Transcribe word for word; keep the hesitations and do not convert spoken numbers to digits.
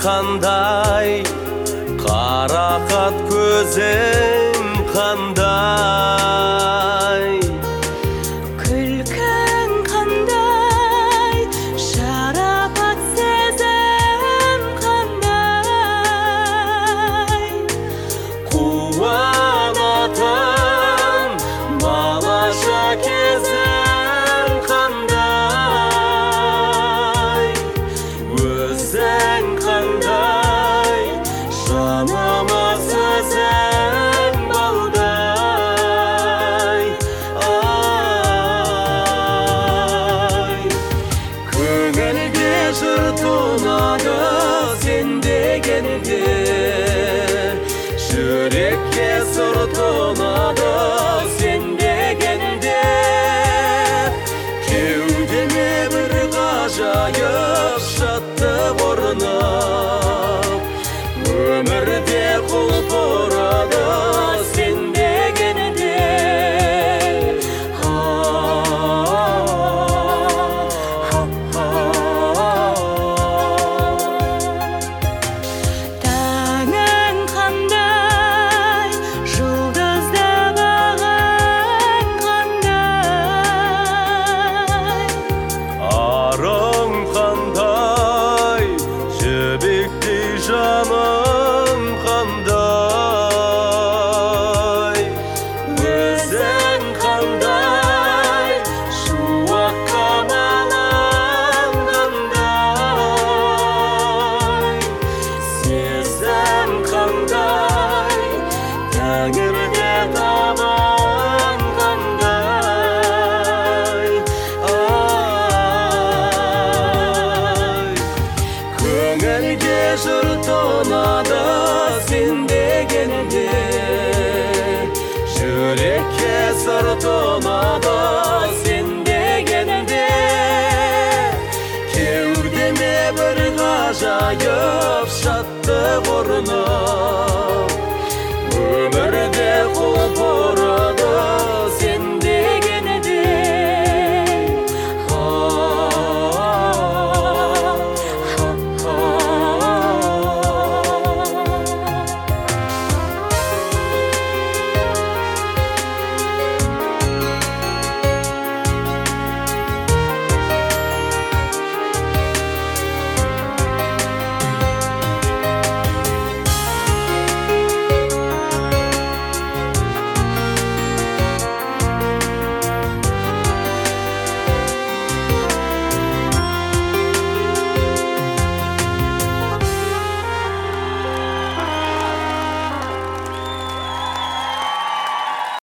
қандай, қарақат көзің қандай. Күлкің қандай, шарапат сезім қандай. Қуанатын балаша кезің қандай. Өзің қандай, жаныма сөзің балдай. Ай, көңілге жыр тұнады сен дегенде, жүрекке сыр тұнады сен дегенде. Кеудеме бір ғажайып шаттық орнап, өмірде құлпырады сен дегенде. Таңың қандай, жұлдызды бағың қандай. Арың қандай, жібектей жаның қандай. Өзің қандай, шуақ қамалың қандай. Сезім қандай, тәңірде табың қандай. Ай, көңілге жыр тұнады сен дегенде, жүрекке сыр тұнады сен дегенде. Кеудеме бір ғажайып шаттық орнап, өмірде құлпырады